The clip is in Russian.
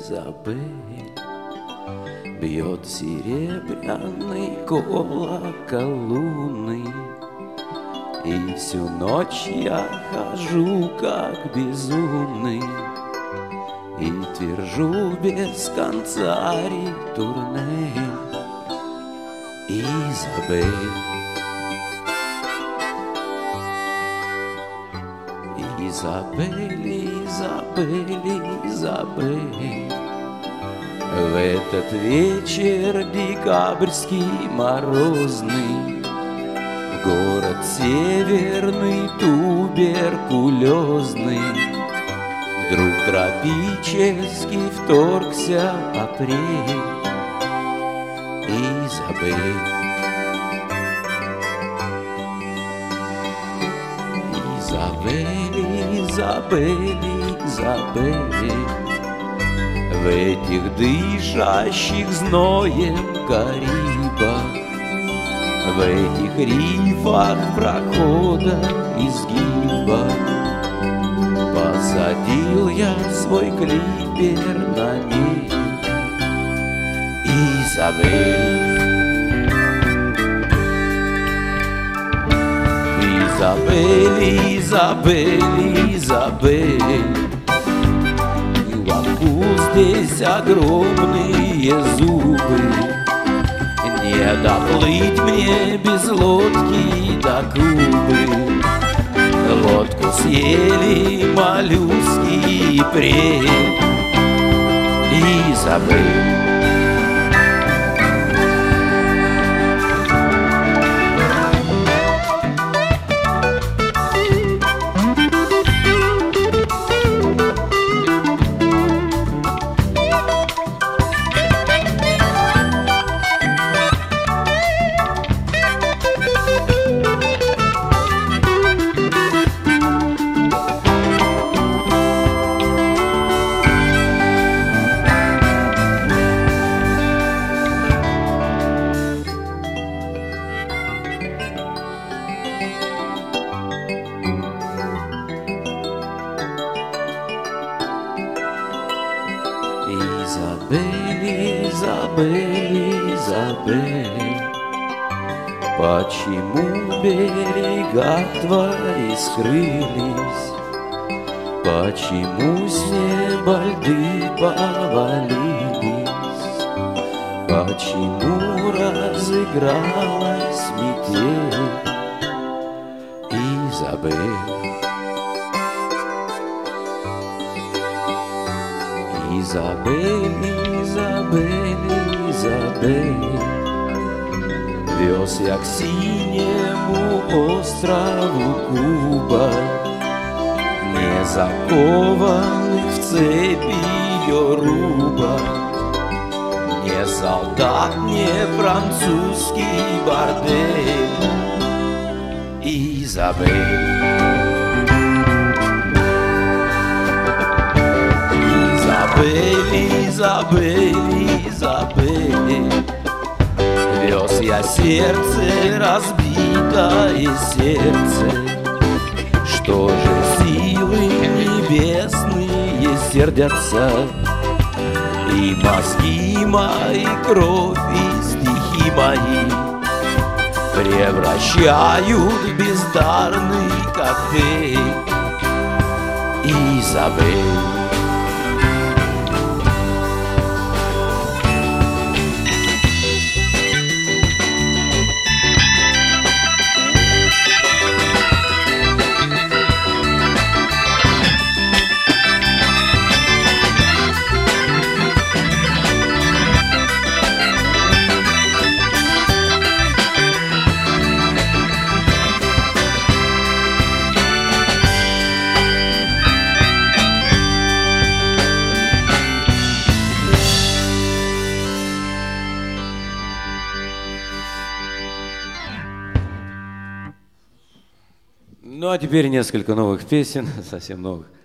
Изабель. Бьет серебряный колокол луны, и всю ночь я хожу как безумный и твержу без конца ритурнель. Изабель, Изабель, Изабель, Изабель. В этот вечер декабрьский морозный в город северный туберкулезный вдруг тропически вторгся апрель. Изабель, Изабель, Изабель, Изабель. В этих дышащих зноем Карибах, в этих рифах прохода изгиба посадил я свой клипер на мель. Изабель, Изабель, Изабель, Изабель. Здесь огромные зубы, не доплыть мне без лодки до Кубы. Лодку съели моллюски и прель. Изабель, Изабель, Изабель, Изабель. Почему берега твои скрылись? Почему с неба льды повалились? Почему разыгралась метель? Изабель, Изабель, Изабель, Изабель. Вез я к синему острову Куба, не закованных в цепи ее руба, не солдат, не французский бордель. Изабель, Изабель, Изабель, Изабель. Вез я сердце, разбитое сердце. Что же силы небесные сердятся, и мозги мои, кровь и стихи мои превращают в бездарный коктейль. Изабель, Ну а теперь несколько новых песен, совсем новых.